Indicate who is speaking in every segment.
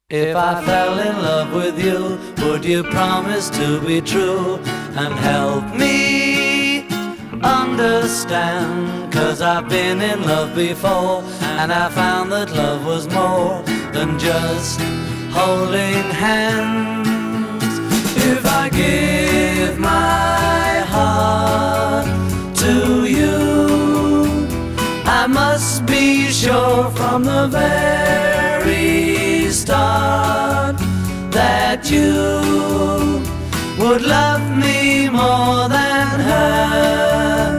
Speaker 1: If I fell in love with you, would you promise to be true and help me understand? 'Cause I've been in love before, and I found that love was more than just holding hands. If I give my heart to you, I must be sure from the very start that you would love me more than her.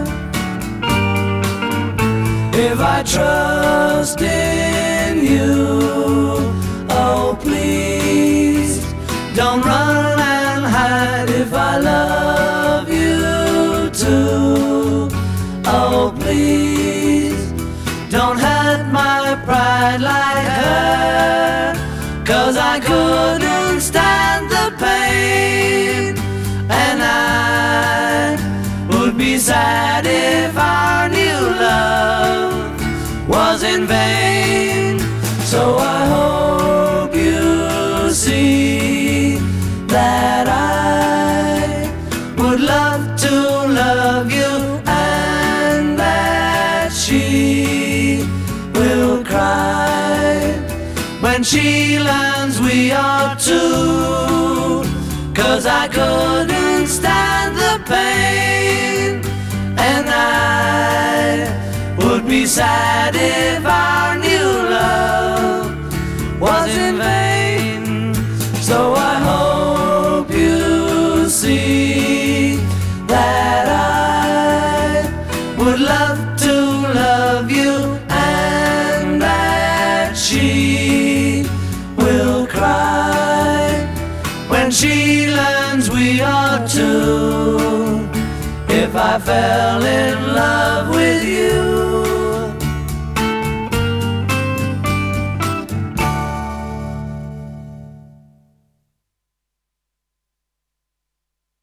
Speaker 1: If I trust in you, oh please don't run and hide. If I love you too, oh please don't hurt my pride like her. 'Cause I couldn't stand the pain, and I would be sad if our new love was in vain. So I hope you see that I would love to love you, and that she will cry when she learns we are two. 'Cause I couldn't stand the pain, and I would be sad if our new love was in vain. So I hope you see that I would love to love you, and that she will cry when she learns we are two. If I fell in love with